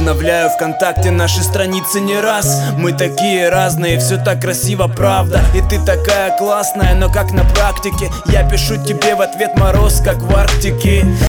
Обновляю ВКонтакте наши страницы не раз. Мы такие разные, все так красиво, правда. И ты такая классная, но как на практике. Я пишу тебе в ответ: мороз, как в Арктике.